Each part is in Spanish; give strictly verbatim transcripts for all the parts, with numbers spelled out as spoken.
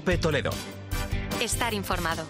COPE Toledo. Estar informado.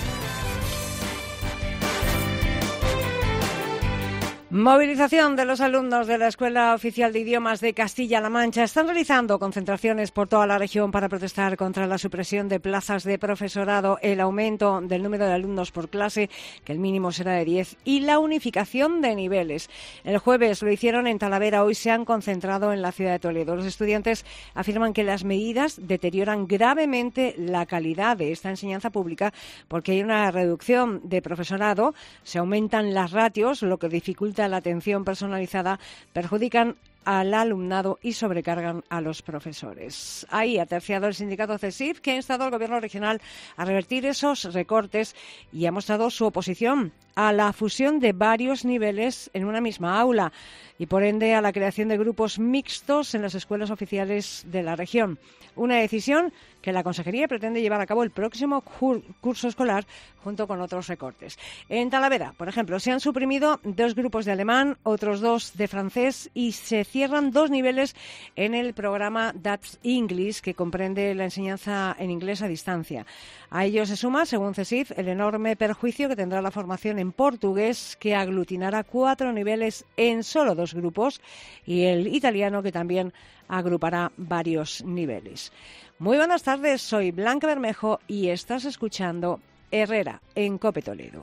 Movilización de los alumnos de la Escuela Oficial de Idiomas de Castilla-La Mancha. Están realizando concentraciones por toda la región para protestar contra la supresión de plazas de profesorado, el aumento del número de alumnos por clase, que el mínimo será de diez, y la unificación de niveles. El jueves lo hicieron en Talavera, hoy se han concentrado en la ciudad de Toledo. Los estudiantes afirman que las medidas deterioran gravemente la calidad de esta enseñanza pública porque hay una reducción de profesorado, se aumentan las ratios, lo que dificulta la atención personalizada, perjudican al alumnado y sobrecargan a los profesores. Ahí ha terciado el sindicato CESIF, que ha instado al Gobierno regional a revertir esos recortes y ha mostrado su oposición a la fusión de varios niveles en una misma aula y, por ende, a la creación de grupos mixtos en las escuelas oficiales de la región. Una decisión que la Consejería pretende llevar a cabo el próximo curso escolar junto con otros recortes. En Talavera, por ejemplo, se han suprimido dos grupos de alemán, otros dos de francés y se cierran dos niveles en el programa Dutch English, que comprende la enseñanza en inglés a distancia. A ello se suma, según CESIF, el enorme perjuicio que tendrá la formación en portugués, que aglutinará cuatro niveles en solo dos grupos, y el italiano, que también agrupará varios niveles. Muy buenas tardes, soy Blanca Bermejo y estás escuchando Herrera en COPE Toledo.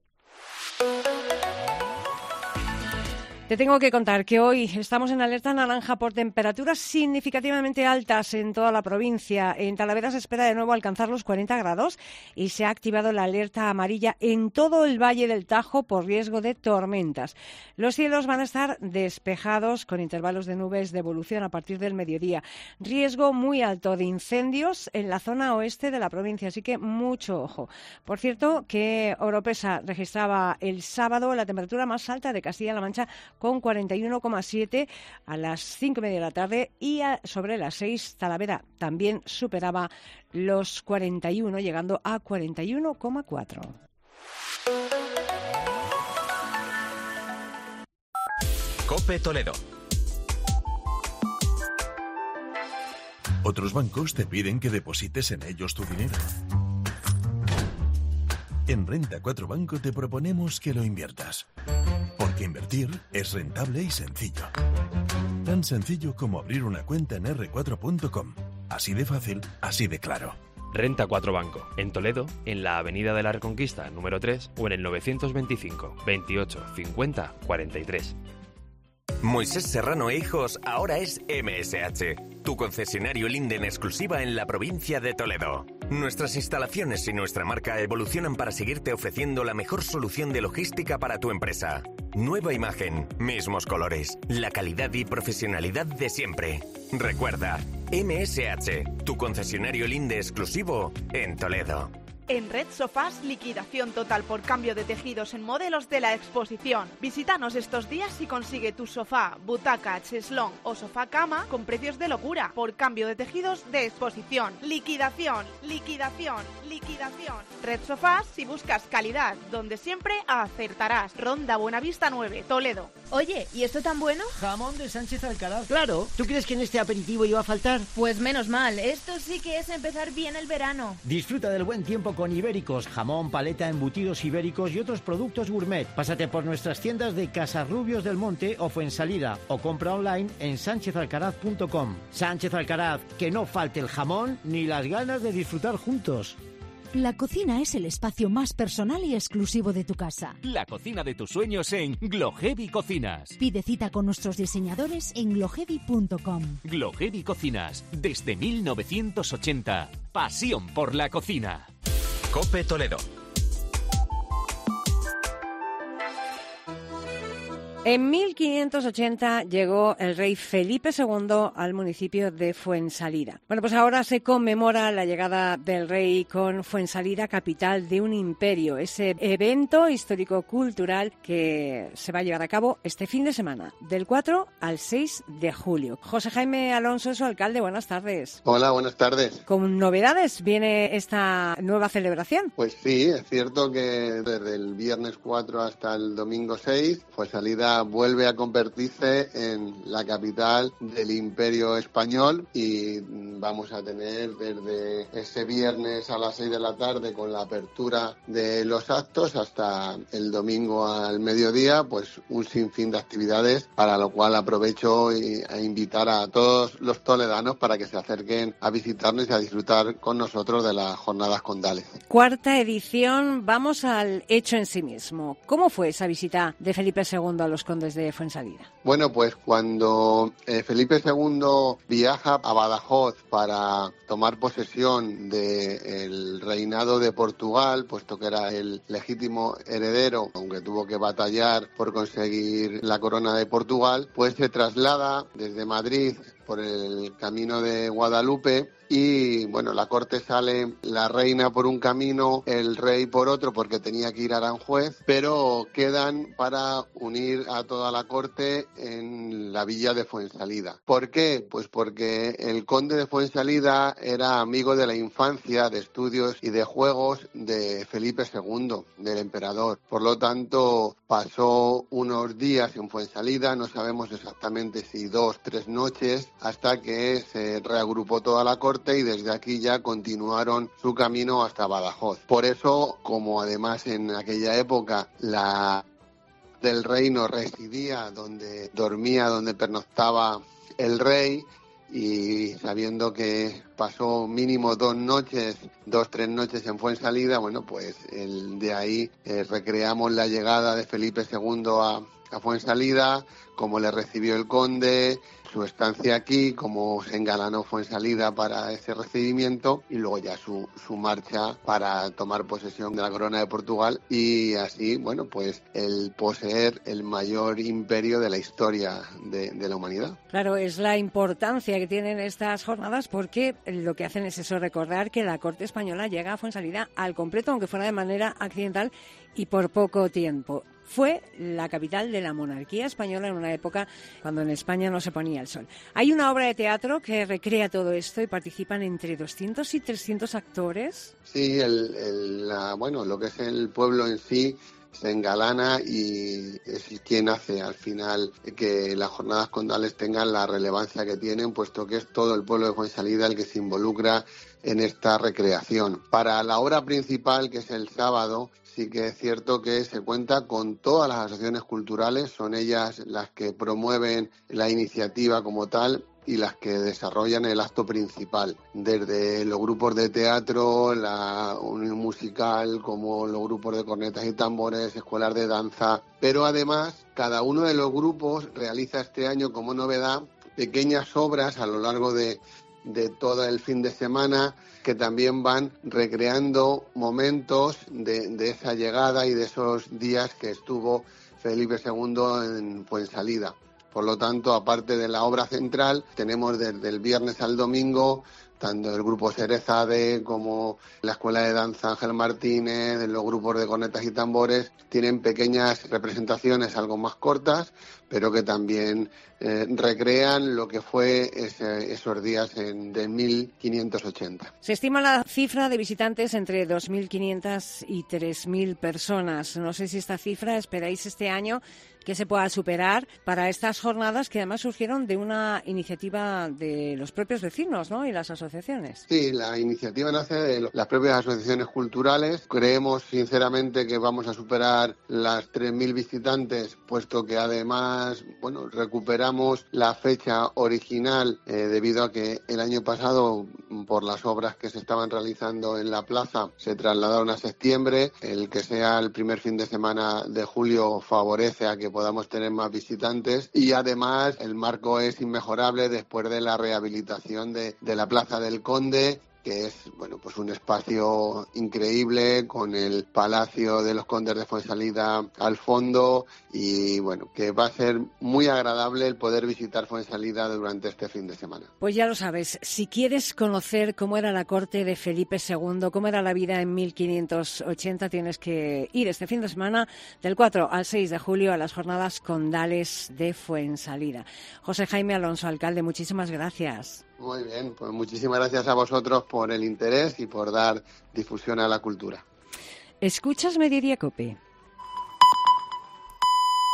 Te tengo que contar que hoy estamos en alerta naranja por temperaturas significativamente altas en toda la provincia. En Talavera se espera de nuevo alcanzar los cuarenta grados y se ha activado la alerta amarilla en todo el Valle del Tajo por riesgo de tormentas. Los cielos van a estar despejados con intervalos de nubes de evolución a partir del mediodía. Riesgo muy alto de incendios en la zona oeste de la provincia, así que mucho ojo. Por cierto, que Oropesa registraba el sábado la temperatura más alta de Castilla-La Mancha, con cuarenta y uno coma siete a las cinco y media de la tarde, y a, sobre las seis Talavera también superaba los cuarenta y uno, llegando a cuarenta y uno coma cuatro. COPE Toledo. Otros bancos te piden que deposites en ellos tu dinero. En Renta cuatro Banco te proponemos que lo inviertas. Porque invertir es rentable y sencillo. Tan sencillo como abrir una cuenta en erre cuatro punto com. Así de fácil, así de claro. Renta cuatro Banco, en Toledo, en la Avenida de la Reconquista, número tres, o en el novecientos veinticinco, veintiocho, cincuenta, cuarenta y tres. Moisés Serrano e Hijos ahora es eme ese hache, tu concesionario Linde en exclusiva en la provincia de Toledo. Nuestras instalaciones y nuestra marca evolucionan para seguirte ofreciendo la mejor solución de logística para tu empresa. Nueva imagen, mismos colores, la calidad y profesionalidad de siempre. Recuerda, eme ese hache, tu concesionario Linde exclusivo en Toledo. En Red Sofás, liquidación total por cambio de tejidos en modelos de la exposición. Visítanos estos días y consigue tu sofá, butaca, cheslón o sofá cama con precios de locura por cambio de tejidos de exposición. Liquidación, liquidación, liquidación. Red Sofás, si buscas calidad, donde siempre acertarás. Ronda Buenavista nueve, Toledo. Oye, ¿y esto tan bueno? Jamón de Sánchez Alcaraz. Claro, ¿tú crees que en este aperitivo iba a faltar? Pues menos mal, esto sí que es empezar bien el verano. Disfruta del buen tiempo con Ibéricos, jamón, paleta, embutidos ibéricos y otros productos gourmet. Pásate por nuestras tiendas de Casarrubios del Monte o Fuensalida o compra online en sánchez alcaraz punto com. Sánchez Alcaraz, que no falte el jamón ni las ganas de disfrutar juntos. La cocina es el espacio más personal y exclusivo de tu casa. La cocina de tus sueños en Glohevi Cocinas. Pide cita con nuestros diseñadores en glohevi punto com. Glohevi Cocinas, desde mil novecientos ochenta. Pasión por la cocina. COPE Toledo. En mil quinientos ochenta llegó el rey Felipe segundo al municipio de Fuensalida. Bueno, pues ahora se conmemora la llegada del rey con Fuensalida, capital de un imperio. Ese evento histórico-cultural que se va a llevar a cabo este fin de semana, del cuatro al seis de julio. José Jaime Alonso es su alcalde. Buenas tardes. Hola, buenas tardes. ¿Con novedades viene esta nueva celebración? Pues sí, es cierto que desde el viernes cuatro hasta el domingo seis, Fuensalida vuelve a convertirse en la capital del Imperio Español y vamos a tener desde ese viernes a las seis de la tarde con la apertura de los actos hasta el domingo al mediodía, pues un sinfín de actividades, para lo cual aprovecho a invitar a todos los toledanos para que se acerquen a visitarnos y a disfrutar con nosotros de las jornadas condales. Cuarta edición, vamos al hecho en sí mismo. ¿Cómo fue esa visita de Felipe segundo a los condes de Fuensalida? Bueno, pues cuando eh, Felipe segundo viaja a Badajoz para tomar posesión del reinado de Portugal, puesto que era el legítimo heredero, aunque tuvo que batallar por conseguir la corona de Portugal, pues se traslada desde Madrid por el camino de Guadalupe y, bueno, la corte sale, la reina por un camino, el rey por otro, porque tenía que ir a Aranjuez, pero quedan para unir a toda la corte en la villa de Fuensalida. ¿Por qué? Pues porque el conde de Fuensalida era amigo de la infancia, de estudios y de juegos de Felipe segundo, del emperador. Por lo tanto, pasó unos días en Fuensalida, no sabemos exactamente si dos, tres noches, hasta que se reagrupó toda la corte y desde aquí ya continuaron su camino hasta Badajoz. Por eso, como además en aquella época la del reino residía donde dormía, donde pernoctaba el rey, y sabiendo que pasó mínimo dos noches, dos, tres noches en Fuensalida, bueno, pues el, de ahí eh, recreamos la llegada de Felipe segundo a, a Fuensalida, cómo le recibió el conde, su estancia aquí, cómo se engalanó Fuensalida para ese recibimiento y luego ya su, su marcha para tomar posesión de la corona de Portugal y así, bueno, pues el poseer el mayor imperio de la historia de, de la humanidad. Claro, es la importancia que tienen estas jornadas porque lo que hacen es eso, recordar que la corte española llega a Fuensalida al completo, aunque fuera de manera accidental y por poco tiempo. Fue la capital de la monarquía española en una época cuando en España no se ponía el sol. Hay una obra de teatro que recrea todo esto y participan entre doscientos y trescientos actores. Sí, el, el, la, bueno, lo que es el pueblo en sí se engalana y es quien hace al final que las jornadas condales tengan la relevancia que tienen, puesto que es todo el pueblo de Fuensalida el que se involucra en esta recreación. Para la obra principal, que es el sábado, sí que es cierto que se cuenta con todas las asociaciones culturales, son ellas las que promueven la iniciativa como tal y las que desarrollan el acto principal, desde los grupos de teatro, la unión musical, como los grupos de cornetas y tambores, escuelas de danza, pero además cada uno de los grupos realiza este año como novedad pequeñas obras a lo largo de de todo el fin de semana que también van recreando momentos de, de esa llegada y de esos días que estuvo Felipe segundo en Fuensalida. Por lo tanto, aparte de la obra central, tenemos desde el viernes al domingo tanto el grupo Cerezade como la Escuela de Danza Ángel Martínez, los grupos de cornetas y tambores, tienen pequeñas representaciones algo más cortas, pero que también eh, recrean lo que fue ese, esos días en, de mil quinientos ochenta. Se estima la cifra de visitantes entre dos mil quinientas y tres mil personas. No sé si esta cifra esperáis este año que se pueda superar para estas jornadas que además surgieron de una iniciativa de los propios vecinos, ¿no?, y las asociaciones. Sí, la iniciativa nace de las propias asociaciones culturales. Creemos sinceramente que vamos a superar las tres mil visitantes, puesto que además, bueno, recuperamos la fecha original eh, debido a que el año pasado, por las obras que se estaban realizando en la plaza, se trasladaron a septiembre. El que sea el primer fin de semana de julio favorece a que podamos tener más visitantes y además el marco es inmejorable después de la rehabilitación de, de la Plaza del Conde, que es, bueno, pues un espacio increíble con el Palacio de los Condes de Fuensalida al fondo y, bueno, que va a ser muy agradable el poder visitar Fuensalida durante este fin de semana. Pues ya lo sabes, si quieres conocer cómo era la corte de Felipe segundo, cómo era la vida en mil quinientos ochenta, tienes que ir este fin de semana del cuatro al seis de julio a las jornadas condales de Fuensalida. José Jaime Alonso, alcalde, muchísimas gracias. Muy bien, pues muchísimas gracias a vosotros por el interés y por dar difusión a la cultura. ¿Escuchas Mediodía COPE?